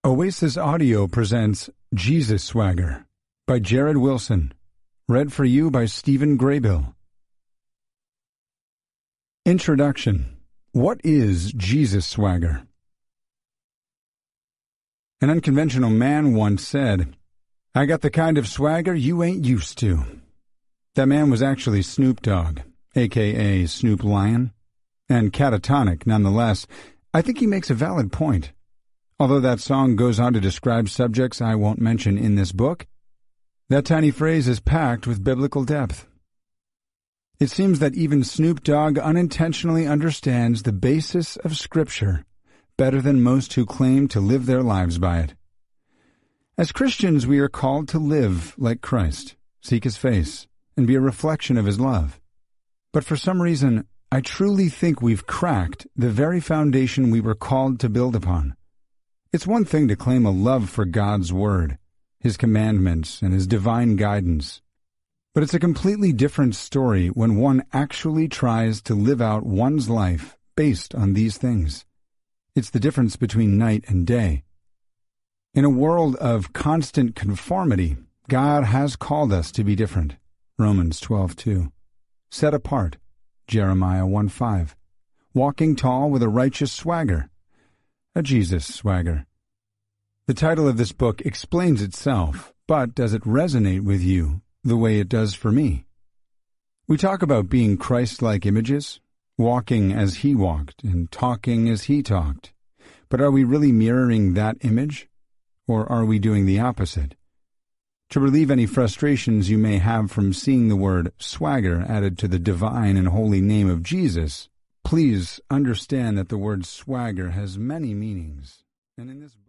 Oasis Audio presents Jesus Swagger by Jared Wilson. Read for you by Stephen Graybill. Introduction. What is Jesus Swagger? An unconventional man once said, "I got the kind of swagger you ain't used to." That man was actually Snoop Dogg, a.k.a. Snoop Lion, and catatonic nonetheless. I think he makes a valid point. Although that song goes on to describe subjects I won't mention in this book, that tiny phrase is packed with biblical depth. It seems that even Snoop Dogg unintentionally understands the basis of Scripture better than most who claim to live their lives by it. As Christians, we are called to live like Christ, seek His face, and be a reflection of His love. But for some reason, I truly think we've cracked the very foundation we were called to build upon. It's one thing to claim a love for God's Word, His commandments, and His divine guidance. But it's a completely different story when one actually tries to live out one's life based on these things. It's the difference between night and day. In a world of constant conformity, God has called us to be different. Romans 12:2. Set apart. Jeremiah 1:5. Walking tall with a righteous swagger. A Jesus swagger. The title of this book explains itself, but does it resonate with you the way it does for me? We talk about being Christ-like images, walking as He walked and talking as He talked. But are we really mirroring that image, or are we doing the opposite? To relieve any frustrations you may have from seeing the word swagger added to the divine and holy name of Jesus, please understand that the word swagger has many meanings, and in this